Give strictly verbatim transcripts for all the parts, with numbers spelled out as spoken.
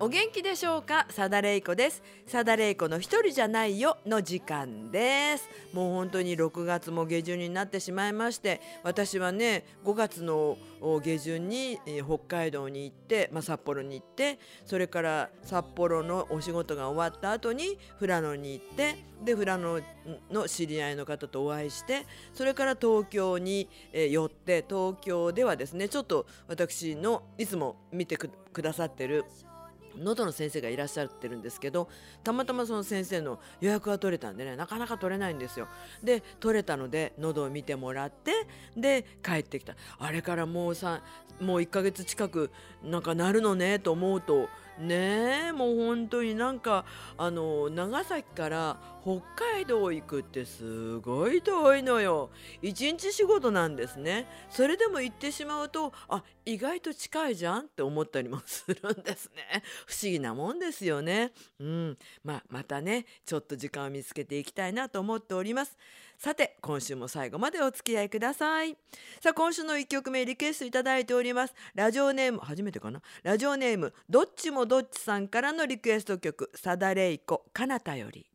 お元気でしょうか。さだれいこです。さだれいこの一人じゃないよの時間です。もう本当にろくがつも下旬になってしまいまして、私はねごがつの下旬に北海道に行って、まあ、札幌に行って、それから札幌のお仕事が終わった後に富良野に行って、で富良野の知り合いの方とお会いして、それから東京に寄って、東京ではですねちょっと私のいつも見てくださってる喉の先生がいらっしゃってるんですけど、たまたまその先生の予約が取れたんでね、なかなか取れないんですよ。で取れたので喉を見てもらって、で帰ってきた。あれからもうさもういっかげつ近くなんかなるのねと思うとねえ、もう本当になんかあの長崎から北海道行くってすごい遠いのよ。一日仕事なんですね。それでも行ってしまうと、あ、意外と近いじゃんって思ったりもするんですね。不思議なもんですよね。うん、まあまたねちょっと時間を見つけていきたいなと思っております。さて今週も最後までお付き合いください。さあ今週のいっきょくめリクエストいただいております。ラジオネーム初めてかなラジオネームどっちもどっちさんからのリクエスト曲、さだれいこかなたより。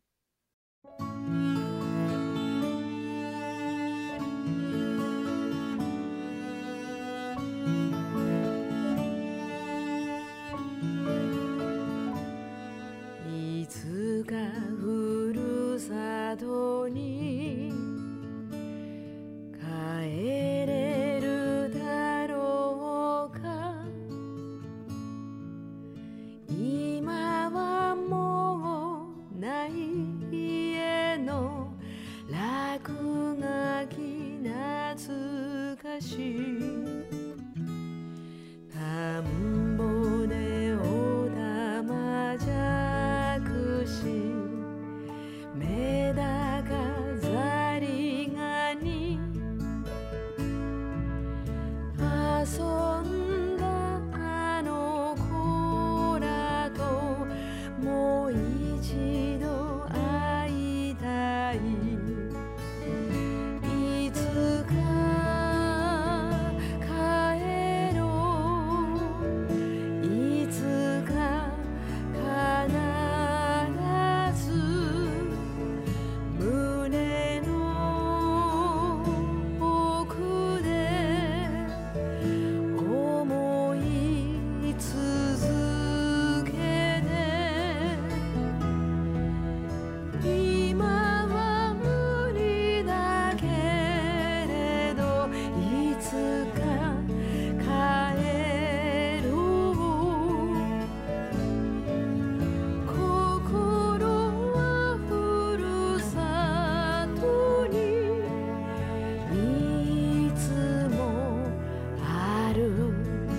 いつかふるさとに帰れるだろうか。今はもうない家の落書き懐かしい。田んぼでおたまじゃくし、メダカザリガニ遊んだあの子らともう一度会いたい。いつか帰ろう、いつか必ず胸の奥で思い続けて、今は無理だけれどいつか帰ろう。心はふるさとにいつもある。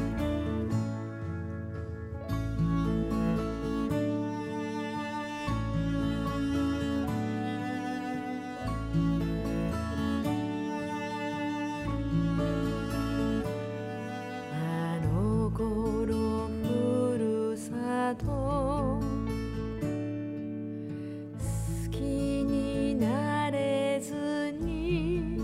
あの頃ふるさと好きになれずに、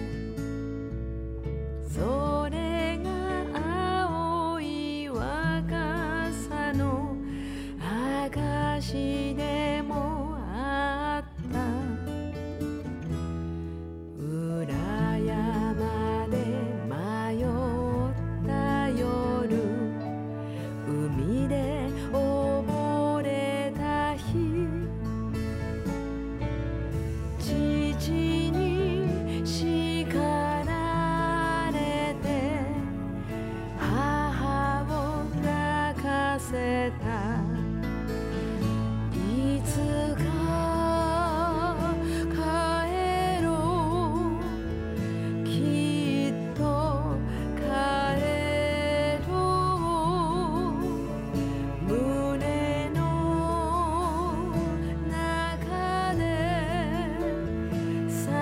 それが青い若さの証でもあった。裏山で迷った夜、海で溺れた日、父に叱られて母を泣かせた。いつか帰ろう、きっと帰ろう。胸の中で叫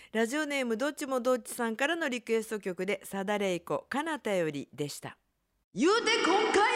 ラジオネームどっちもどっちさんからのリクエスト曲でさだれいこかなたよりでした。言うて今回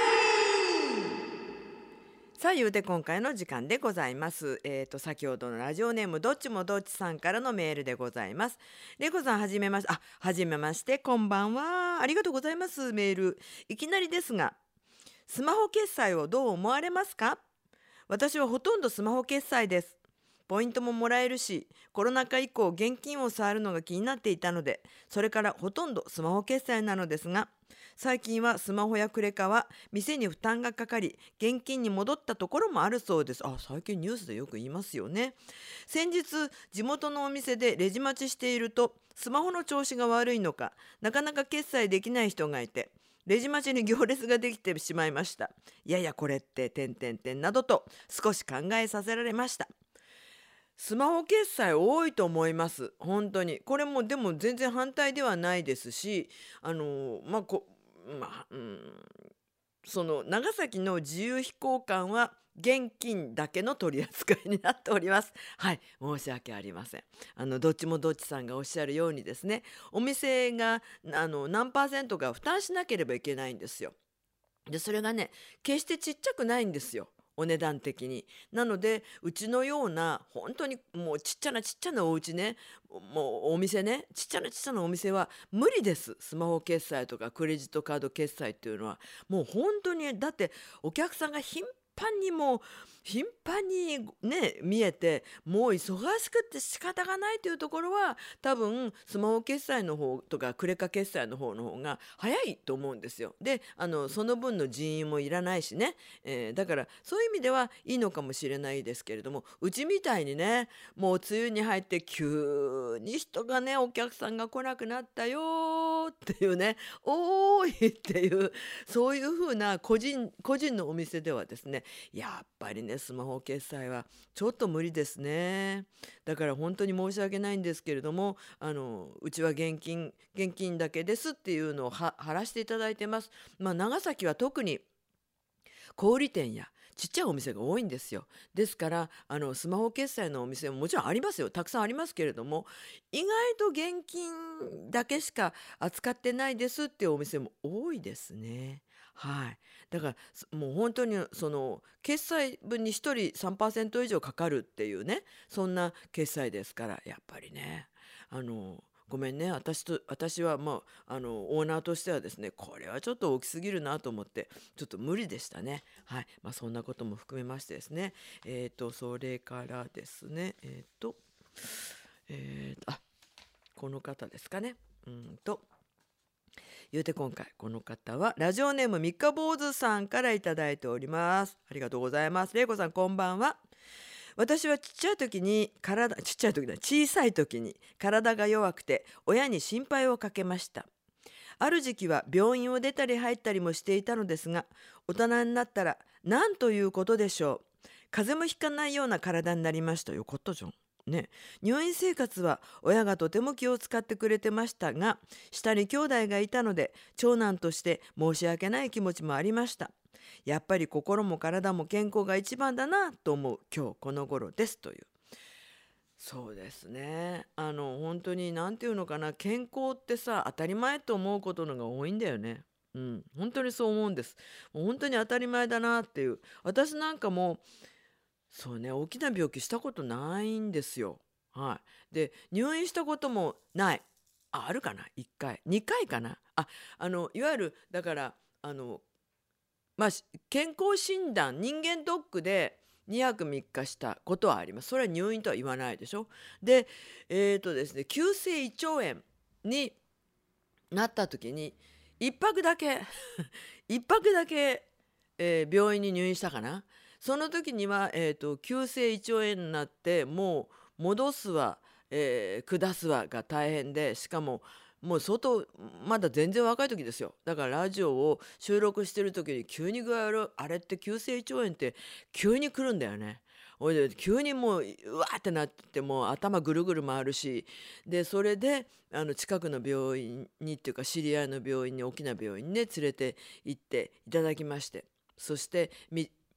さあ言うて今回の時間でございます。えーと先ほどのラジオネームどっちもどっちさんからのメールでございます。れいこさんはじめまして、あ、はじめまして、こんばんは。ありがとうございます。メールいきなりですが、スマホ決済をどう思われますか？私はほとんどスマホ決済です。ポイントももらえるし、コロナ禍以降現金を触るのが気になっていたので、それからほとんどスマホ決済なのですが、最近はスマホやクレカは店に負担がかかり、現金に戻ったところもあるそうです。あ、最近ニュースでよく言いますよね。先日、地元のお店でレジ待ちしていると、スマホの調子が悪いのか、なかなか決済できない人がいて、レジ待ちに行列ができてしまいました。いやいやこれって点々点などと少し考えさせられました。スマホ決済多いと思います。本当に。これもでも全然反対ではないですし、あのまあこまあ、うん、その長崎の自由飛行館は現金だけの取り扱いになっております。はい、申し訳ありません。あのどっちもどっちさんがおっしゃるようにですね、お店があの何パーセントか負担しなければいけないんですよ。でそれがね、決してちっちゃくないんですよ、お値段的に。なのでうちのような本当にもうちっちゃなちっちゃなお家ね、もうお店ね、ちっちゃなちっちゃなお店は無理です。スマホ決済とかクレジットカード決済っていうのはもう本当に、だってお客さんが頻繁にもう頻繁にね見えて、もう忙しくって仕方がないというところは多分スマホ決済の方とかクレカ決済の方の方が早いと思うんですよ。であのその分の人員もいらないしね、えーだからそういう意味ではいいのかもしれないですけれども、うちみたいにね、もう梅雨に入って急に人がね、お客さんが来なくなったよーっていうね、おーいっていうそういう風な個人個人のお店ではですね、やっぱりねスマホ決済はちょっと無理ですね。だから本当に申し訳ないんですけれども、あのうちは現金現金だけですっていうのをは貼らせていただいてます。まあ長崎は特に小売店やちっちゃいお店が多いんですよ。ですからあのスマホ決済のお店ももちろんありますよ、たくさんありますけれども、意外と現金だけしか扱ってないですっていうお店も多いですね。はい、だからすもう本当にその決済分にひとりさんパーセント以上かかるっていうね、そんな決済ですから、やっぱりね、あのごめんね、私と私はまああのオーナーとしてはですね、これはちょっと大きすぎるなと思ってちょっと無理でしたね。はい、まあ、そんなことも含めましてですね、えっ、とそれからですね、えっ、とえっ、とあこの方ですかね。うんと言うて今回この方はラジオネーム三日坊主さんからいただいております。ありがとうございます。れいこさんこんばんは。私はちっちゃい時に体ちっちゃい時だ小さい時に体が弱くて親に心配をかけました。ある時期は病院を出たり入ったりもしていたのですが、大人になったら何ということでしょう、風邪もひかないような体になりました。よかったじゃんね。入院生活は親がとても気を使ってくれてましたが、下に兄弟がいたので長男として申し訳ない気持ちもありました。やっぱり心も体も健康が一番だなと思う今日この頃です、という。そうですね、あの本当に何て言うのかな、健康ってさ当たり前と思うことのが多いんだよね。うん、本当にそう思うんです。もう本当に当たり前だなっていう。私なんかもそうね、大きな病気したことないんですよ。はい。で、入院したこともない。あ、あるかな？ いっ 回。にかいかな？あ、あの、いわゆる、だから、あの、まあ、し健康診断、人間ドックでにはくみっかしたことはあります。それは入院とは言わないでしょ。で、えっとですね、急性胃腸炎になった時に、一泊だけ、一泊だけ、えー病院に入院したかな。その時には、えーと、急性胃腸炎になって、もう戻すわ、えー下すわが大変で、しかももう相当まだ全然若い時ですよ。だからラジオを収録してる時に急に具合悪い、あれって急性胃腸炎って急に来るんだよね。おいで急にもううわーってなってもう頭ぐるぐる回るし、でそれであの近くの病院にっていうか知り合いの病院に、大きな病院にね連れて行っていただきまして、そしてみ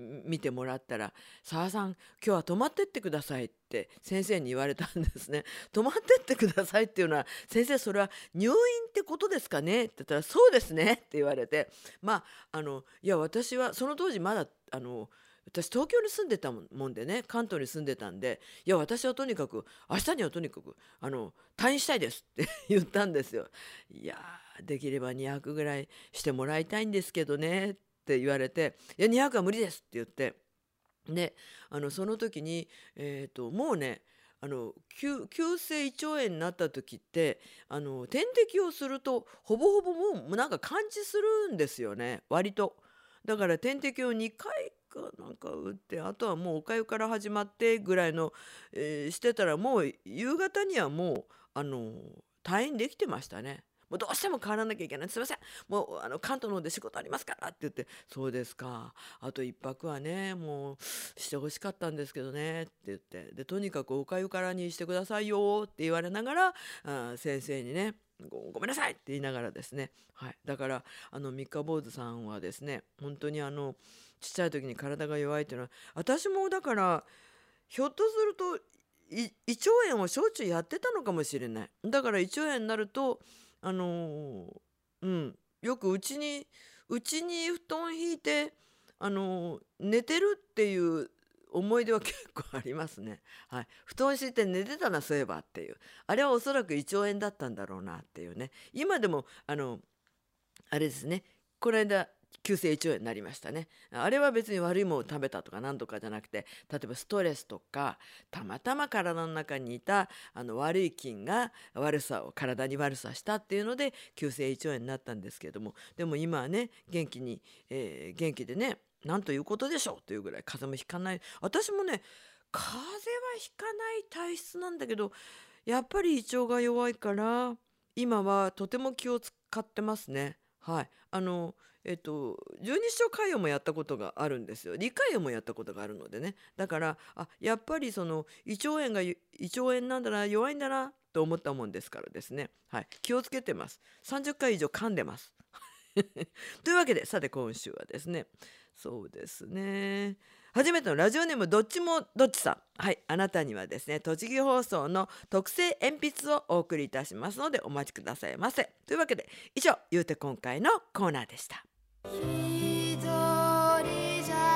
見てもらったら「澤さん今日は泊まってってください」って先生に言われたんですね。泊まってってくださいっていうのは「先生それは入院ってことですかね」って言ったら「そうですね」って言われて、まああのいや私はその当時まだあの私東京に住んでたもんもんでね、関東に住んでたんで「いや私はとにかく明日にはとにかくあの退院したいです」って言ったんですよ。いやーできればにひゃくぐらいしてもらいたいんですけどねって言われて「いやにひゃくは無理です」って言って、であのその時に、えーともうねあの急急性胃腸炎になった時ってあの点滴をするとほぼほぼもうなんか完治するんですよね、割と。だから点滴をにかいかなんか打って、あとはもうお粥から始まってぐらいの、えーしてたらもう夕方にはもうあの退院できてましたね。もうどうしても帰らなきゃいけない、すいませんもうあの関東の方で仕事ありますからって言って「そうですか、あと一泊はねもうしてほしかったんですけどね」って言って、でとにかくお粥からにしてくださいよって言われながら、あ先生にねごごめんなさいって言いながらですね、はい、だからあの三日坊主さんはですね本当にあのちっちゃい時に体が弱いっていうのは私もだからひょっとするとい胃腸炎をしょっちゅうやってたのかもしれない。だから胃腸炎になるとあのーうんよくうちにうちに布団引いてあのー寝てるっていう思い出は結構ありますね。はい、布団敷いて寝てたなそういえばっていう、あれはおそらく胃腸炎だったんだろうなっていうね。今でもあのあれですね、この間急性胃腸炎になりましたね。あれは別に悪いものを食べたとか何とかじゃなくて、例えばストレスとかたまたま体の中にいたあの悪い菌が悪さを体に悪さしたっていうので急性胃腸炎になったんですけれども、でも今はね元気に、えー元気でね、なんということでしょうというぐらい風邪もひかない。私もね風邪はひかない体質なんだけど、やっぱり胃腸が弱いから今はとても気を使ってますね。はい、あのえっと十二指腸潰瘍もやったことがあるんですよ。理解炎もやったことがあるのでね。だからあやっぱりその胃腸炎が胃腸炎なんだな、弱いんだなと思ったもんですからですね。はい、気をつけてます。さんじゅっかい以上噛んでます。というわけでさて今週はですね、そうですね、初めてのラジオネームどっちもどっちさん、はい、あなたにはですね栃木放送の特製鉛筆をお送りいたしますのでお待ちくださいませ。というわけで以上言うて今回のコーナーでした。一人じゃ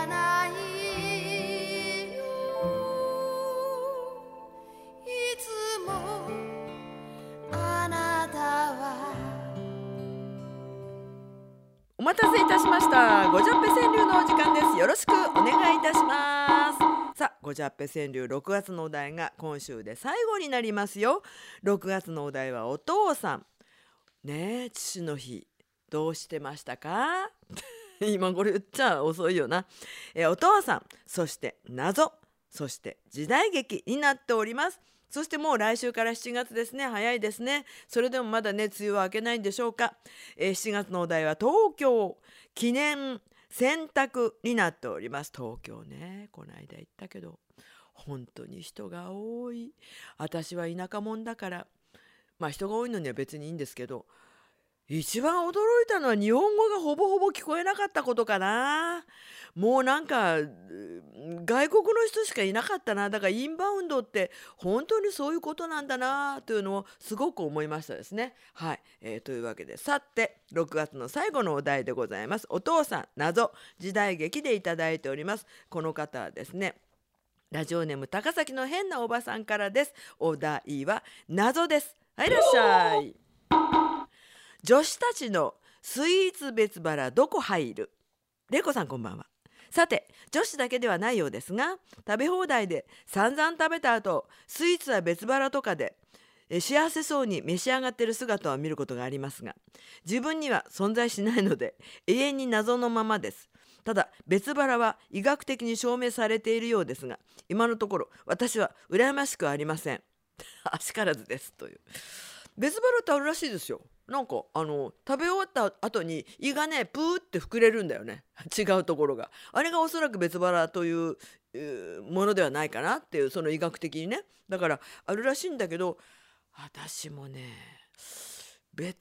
ないよいつもあなたは。お待たせいたしました。ごじゃっぺ川柳のお時間です。よろしくお願いいたします。さあごじゃっぺ川柳ろくがつのお題が今週で最後になりますよ。ろくがつのお題はお父さんねえ、父の日どうしてましたか？今これ言っちゃ遅いよな。えお父さん、そして謎、そして時代劇になっております。そしてもう来週からしちがつですね。早いですね。それでもまだね梅雨は明けないんでしょうか。えーしちがつのお題は東京記念選択になっております。東京ね、この間行ったけど本当に人が多い。私は田舎者だからまあ人が多いのには別にいいんですけど、一番驚いたのは日本語がほぼほぼ聞こえなかったことかな。もうなんかう外国の人しかいなかったな。だからインバウンドって本当にそういうことなんだなというのをすごく思いましたですね。はい、えーというわけでさてろくがつの最後のお題でございます。お父さん謎時代劇でいただいております。この方はですねラジオネーム高崎の変なおばさんからです。お題は謎です。はい、いらっしゃい。女子たちのスイーツ別腹どこ入る。れいこさんこんばんは。さて女子だけではないようですが、食べ放題で散々食べた後スイーツは別腹とかでえ幸せそうに召し上がっている姿を見ることがありますが、自分には存在しないので永遠に謎のままです。ただ別腹は医学的に証明されているようですが、今のところ私は羨ましくありません。あしからずですという。別腹ってあるらしいですよ。なんかあの食べ終わった後に胃がねプーって膨れるんだよね。違うところがあれがおそらく別腹という、えーものではないかなっていう、その医学的にね。だからあるらしいんだけど、私もね別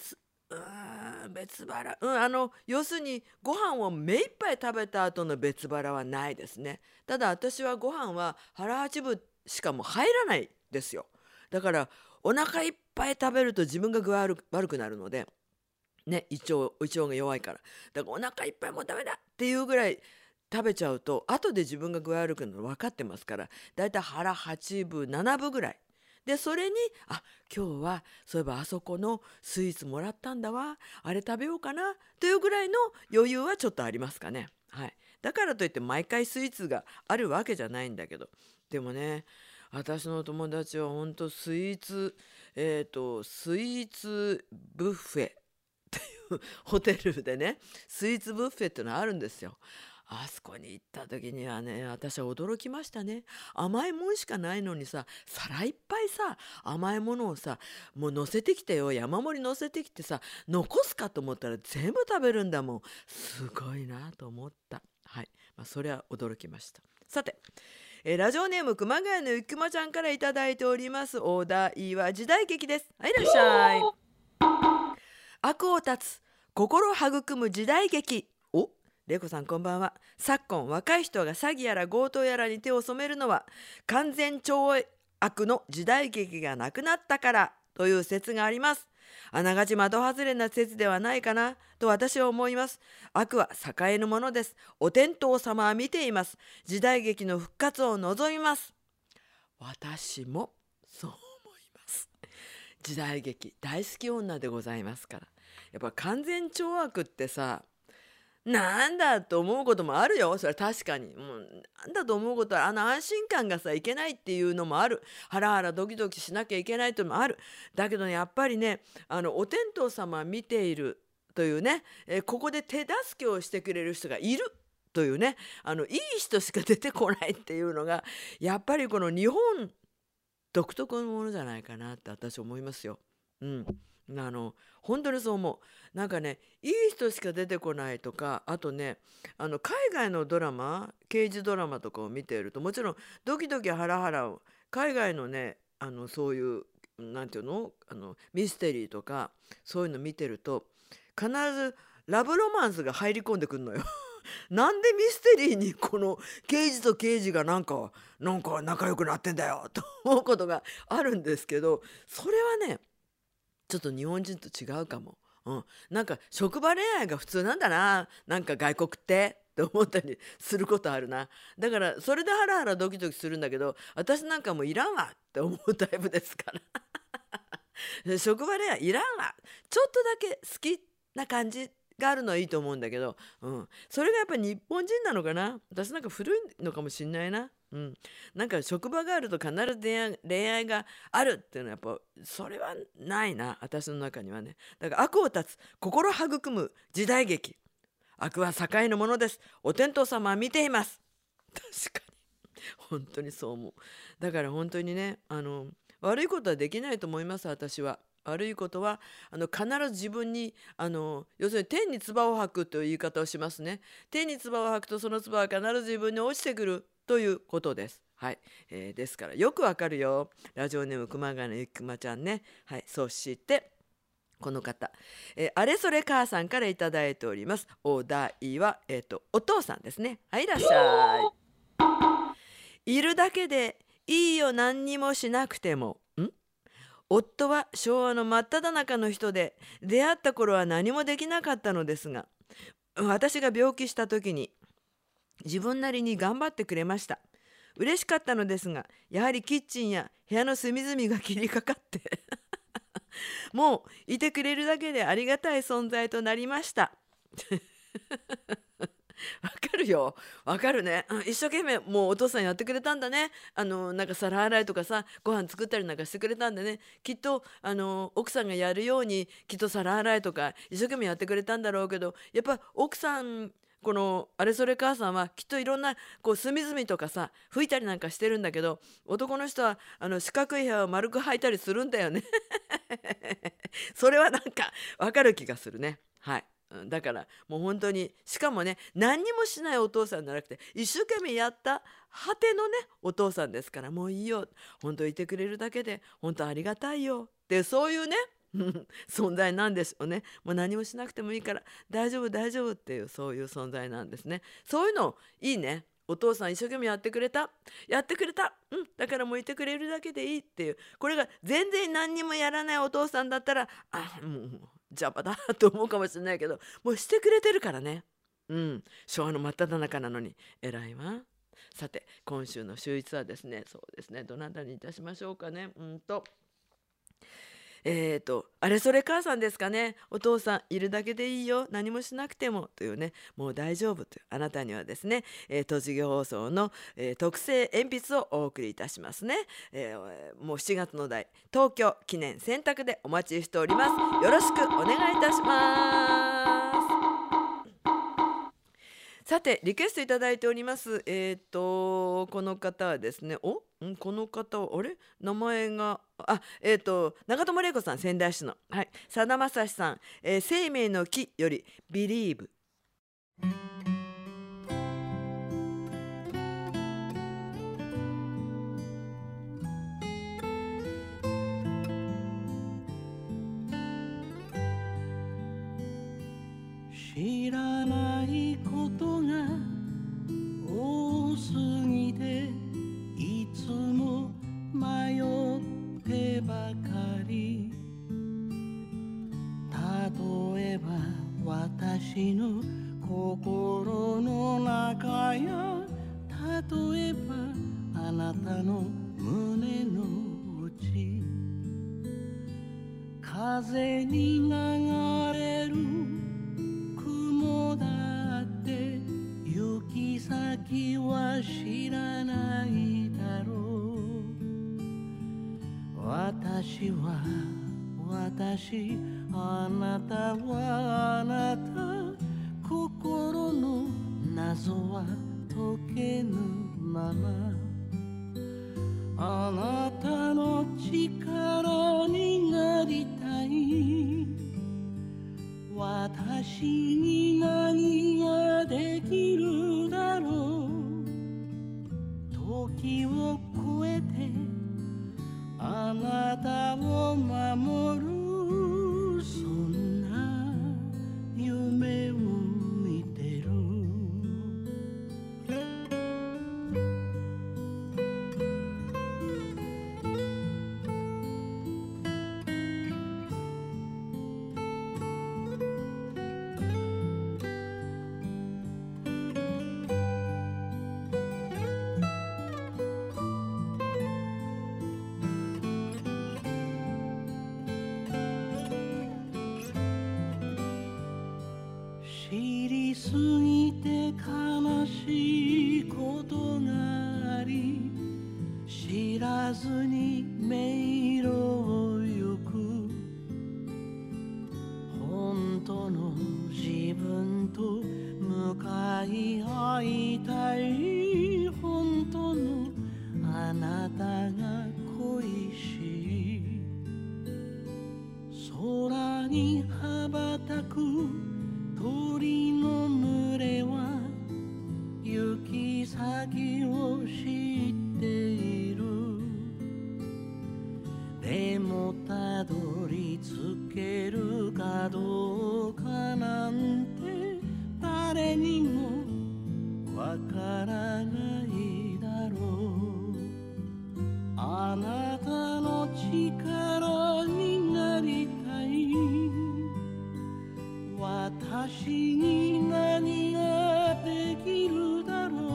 うーん別腹、うん、あの要するにご飯を目いっぱい食べた後の別腹はないですね。ただ私はご飯は腹八分しかも入らないですよ。だからお腹いっぱい食べると自分が具合悪く悪くなるのでね、胃腸胃腸が弱いから、だからお腹いっぱいもうダメだっていうぐらい食べちゃうと後で自分が具合悪くなるの分かってますから、だいたい腹はちぶななぶぐらいで、それにあ今日はそういえばあそこのスイーツもらったんだわ、あれ食べようかなというぐらいの余裕はちょっとありますかね。はい、だからといって毎回スイーツがあるわけじゃないんだけど、でもね、私の友達はほんとスイーツえっ、とスイーツブッフェホテルでね、スイーツブッフェっていうのあるんですよ。あそこに行った時にはね、私は驚きましたね。甘いもんしかないのにさ、皿いっぱいさ、甘いものをさ、もう乗せてきてよ、山盛り乗せてきてさ、残すかと思ったら全部食べるんだもん。すごいなと思った。はい、まあ、それは驚きました。さて、えーラジオネーム熊谷のゆきまちゃんからいただいております。お題は時代劇です。はい、いらっしゃい。悪を断つ心育む時代劇。お、玲子さんこんばんは。昨今若い人が詐欺やら強盗やらに手を染めるのは完全懲悪の時代劇がなくなったからという説があります。あながち的外れな説ではないかなと私は思います。悪は栄えぬものです。お天道様は見ています。時代劇の復活を望みます。私もそう思います。時代劇大好き女でございますから。やっぱ完全懲悪ってさ、なんだと思うこともあるよ。それは確かに。もうなんだと思うことは、あの安心感がさいけないっていうのもある。ハラハラドキドキしなきゃいけないというのもある。だけどね、やっぱりね、あのお天道様見ているというね、えーここで手助けをしてくれる人がいるというね、あのいい人しか出てこないっていうのがやっぱりこの日本独特のものじゃないかなって私思いますよ。うん。あの本当にそう思う。なんかね、いい人しか出てこないとか、あとね、あの海外のドラマ、刑事ドラマとかを見ていると、もちろんドキドキハラハラを海外のね、あのそういうなんていうの、あのミステリーとかそういうの見てると、必ずラブロマンスが入り込んでくるのよ。なんでミステリーにこの刑事と刑事がなんかなんか仲良くなってんだよと思うことがあるんですけど、それはねちょっと日本人と違うかも。うん、なんか職場恋愛が普通なんだな、なんか外国ってって思ったりすることあるな。だからそれでハラハラドキドキするんだけど、私なんかもういらんわって思うタイプですから。職場恋愛いらんわ、ちょっとだけ好きな感じがあるのはいいと思うんだけど、うん、それがやっぱり日本人なのかな。私なんか古いのかもしんないな。うん、なんか職場があると必ず恋愛、恋愛があるっていうのはやっぱそれはないな、私の中にはね。だから悪を断つ心育む時代劇。悪は栄のものです。お天道様は見ています。確かに本当にそう思う。だから本当にね、あの悪いことはできないと思います。私は悪いことはあの必ず自分に、あの要するに天に唾を吐くという言い方をしますね。天に唾を吐くとその唾は必ず自分に落ちてくるということです。はい、えーですからよくわかるよ。ラジオネーム熊谷のゆきまちゃんね。はい、そしてこの方、えーあれそれ母さんからいただいております。お題は、えーと、お父さんですね。はい、いらっしゃい。いるだけでいいよ、何にもしなくても。ん夫は昭和の真っ只中の人で、出会った頃は何もできなかったのですが、私が病気した時に自分なりに頑張ってくれました。嬉しかったのですが、やはりキッチンや部屋の隅々が切りかかってもういてくれるだけでありがたい存在となりました。わかるよ。わかるね。うん、一生懸命もうお父さんやってくれたんだね。あのなんか皿洗いとかさ、ご飯作ったりなんかしてくれたんだね。きっとあの奥さんがやるようにきっと皿洗いとか一生懸命やってくれたんだろうけど、やっぱ奥さん、このあれそれ母さんはきっといろんなこう隅々とかさ拭いたりなんかしてるんだけど、男の人はあの四角い部屋を丸く履いたりするんだよね。それはなんかわかる気がするね。はい。うんだからもう本当に、しかもね、何にもしないお父さんじゃなくて一生懸命やった果てのねお父さんですから、もういいよ、本当いてくれるだけで本当ありがたいよって、そういうね存在なんでしょうね。もう何もしなくてもいいから大丈夫大丈夫っていう、そういう存在なんですね。そういうのいいね。お父さん一生懸命やってくれたやってくれた、うん、だからもういてくれるだけでいいっていう、これが全然何にもやらないお父さんだったら、あもう邪魔だと思うかもしれないけど、もうしてくれてるからね。うん、昭和の真っ只中なのに偉いわ。さて今週の週一はですね、そうですね、どなたにいたしましょうかね。うんとえーと、あれそれ母さんですかね。お父さんいるだけでいいよ、何もしなくてもというね、もう大丈夫というあなたにはですね、えー、栃木放送の、えー特製鉛筆をお送りいたしますね。えーもうしちがつの題、東京記念選択でお待ちしております。よろしくお願いいたします。さてリクエストいただいております。えっ、とこの方はですね、おんこの方はあれ名前があえっ、と長友玲子さん、仙台市の、はいさだまさしさん、えー生命の木より Believe。 知らないことが多すぎていつも迷ってばかり。例えば私の心の中や、例えばあなたの胸の内、風に流れる雲だって行き先は知らないだろう。私は私、あなたはあなた、心の謎は解けぬまま、あなたの力になりたい。私に何ができるだろう。時を超えてあなたを守る、そんな夢を見てる。知りすぎて悲しいことがあり、知らずに迷路を行く。本当の自分と向かい合いたい。本当のあなたが恋しい。空に羽ばたく鳥の群れは行き先を知っている。でもたどり着けるかどうかなんて誰にもわからないだろう。あなたの力になりたい。私に何ができるだろ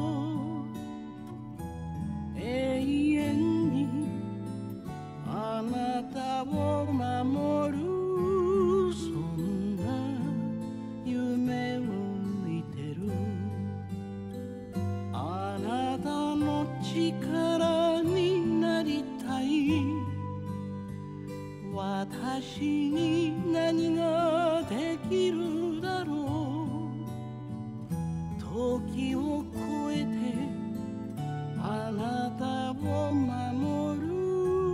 う。永遠にあなたを守る、そんな夢を見てる。あなたの力になりたい。私に何ができるだろう。時を超えてあなたを守る、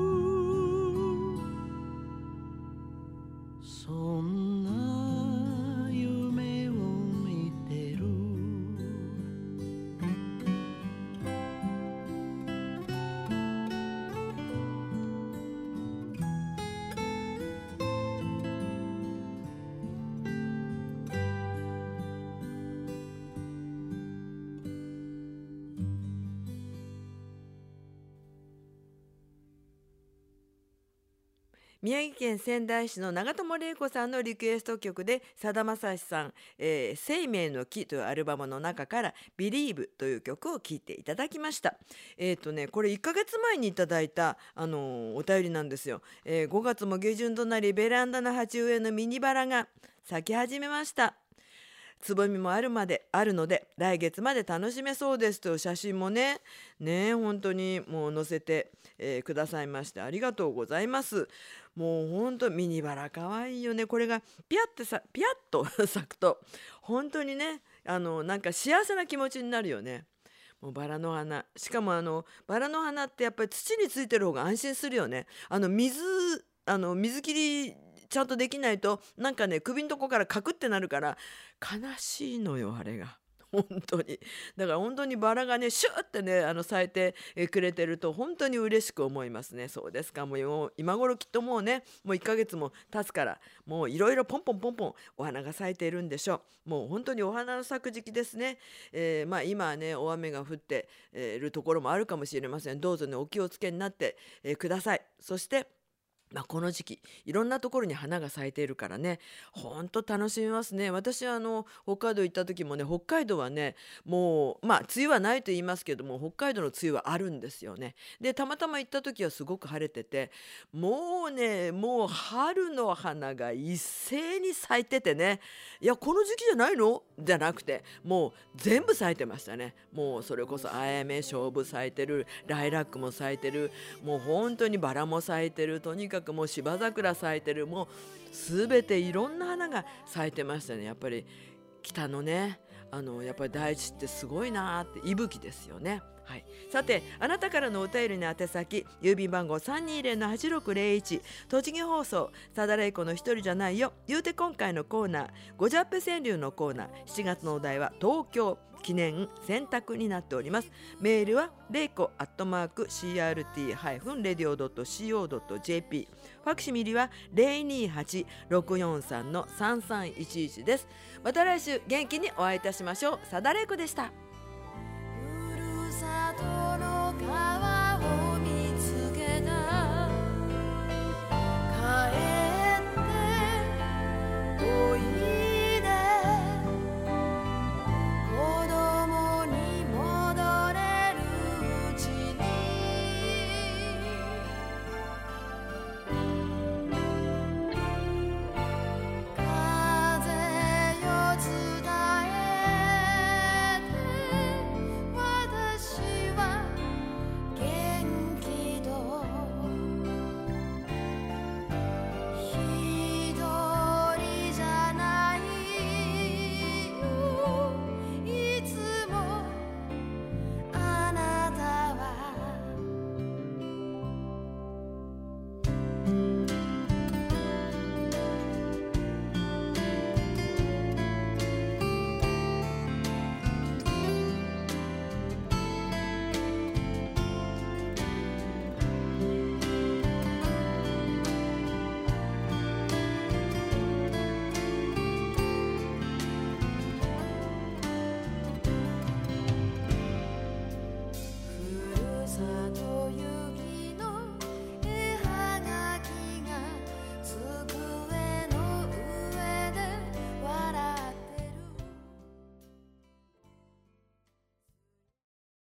そんな夢を見てる。 宮城県仙台市の長友玲子さんのリクエスト曲で、さだまさしさん、えー生命の木というアルバムの中から Believe という曲を聴いていただきました。えっ、とねこれいっかげつまえにいただいた、あのーお便りなんですよ。えーごがつも下旬となり、ベランダの鉢植えのミニバラが咲き始めました。つぼみもあるまであるので、来月まで楽しめそうですという写真もねね本当にもう載せて、えーくださいまして、ありがとうございます。もう本当ミニバラ可愛いよね。これがピヤッてさピヤッと咲くと本当にね、あのなんか幸せな気持ちになるよね。もうバラの花、しかもあのバラの花ってやっぱり土についてる方が安心するよね。あの水あの水切りちゃんとできないと、なんかね首のとこからカクってなるから悲しいのよ、あれが。本当に。だから本当にバラがねシューってねあの咲いてえくれてると本当に嬉しく思いますね。そうですか。もうよ今頃きっともうねもういっかげつも経つから、もういろいろポンポンポンポンお花が咲いているんでしょう。もう本当にお花の咲く時期ですね。えーまあ今はね大雨が降っているところもあるかもしれません。どうぞねお気をつけになって、えーください。そしてまあ、この時期いろんなところに花が咲いているからね、ほんと楽しみますね。私はあの北海道行った時もね、北海道はねもうまあ梅雨はないと言いますけども、北海道の梅雨はあるんですよね。でたまたま行った時はすごく晴れてて、もうねもう春の花が一斉に咲いててね、いやこの時期じゃないのじゃなくて、もう全部咲いてましたね。もうそれこそあやめ菖蒲咲いてる、ライラックも咲いてる、もう本当にバラも咲いてる、とにかくもう芝桜咲いてる、もうすべていろんな花が咲いてましたね。やっぱり北のねあのやっぱり大地ってすごいなーって、息吹ですよね。はい、さてあなたからのお便りの宛先、郵便番号 さんにーぜろのはちろくぜろいち、栃木放送さだれいこの一人じゃないよ。言うて今回のコーナーごじゃっぺ川柳のコーナー、しちがつのお題は東京記念選択になっております。メールはれいこアットマーク シーアールティー レディオ ドット シーオー ドット ジェーピー、 ファクシミリは ゼロにーはち ろくよんさん さんさんいちいちです。また来週元気にお会いいたしましょう。さだれいこでした。